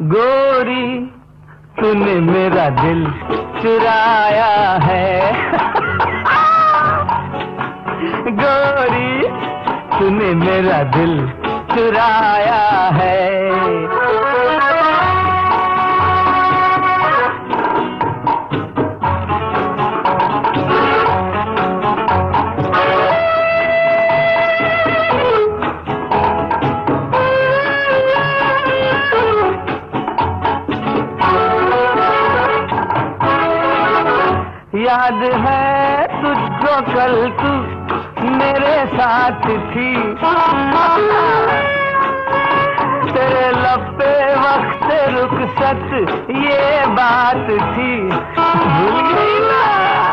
गोरी तूने मेरा दिल चुराया है। गोरी तूने मेरा दिल चुराया है। याद है तुझको कल तू मेरे साथ थी, तेरे लब पे वक्त रुखसत ये बात थी। भूल गई ना?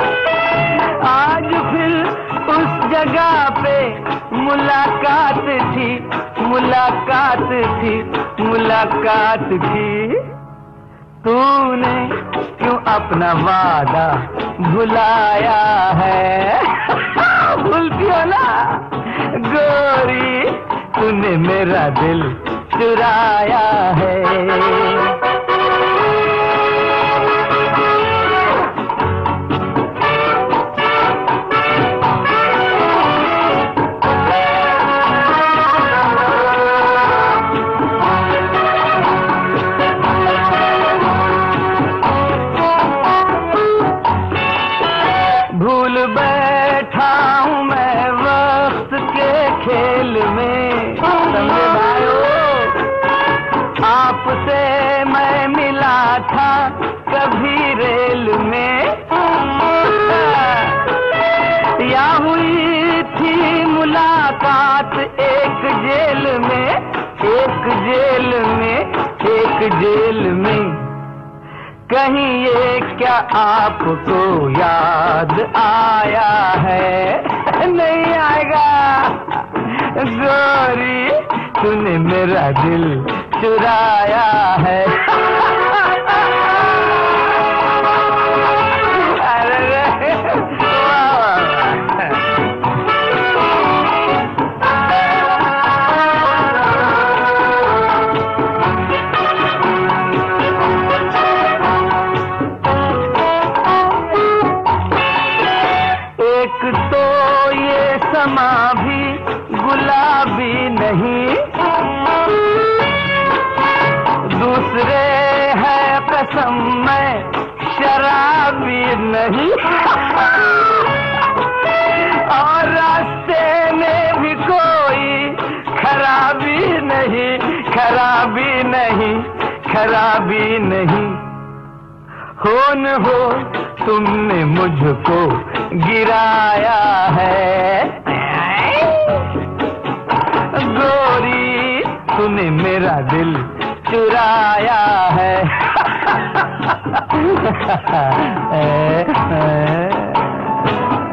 आज फिर उस जगह पे मुलाकात थी, मुलाकात थी, मुलाकात थी। तूने क्यों अपना वादा भुलाया है? भूलती हो ना गोरी, तूने मेरा दिल चुराया है। भूल बैठा हूँ मैं वक्त के खेल में, समझे भाइयों? आपसे मैं मिला था कभी रेल में, या हुई थी मुलाकात एक जेल में, एक जेल में, एक जेल में। कहीं ये क्या आपको याद आया है? नहीं आएगा गोरी, तूने मेरा दिल चुराया है। एक तो ये समा भी गुलाबी नहीं, दूसरे है कसम मैं शराबी नहीं। और रास्ते में भी कोई खराबी नहीं, खराबी नहीं, खराबी नहीं। हो न हो तुमने मुझको गिराया है। गोरी तूने मेरा दिल चुराया है।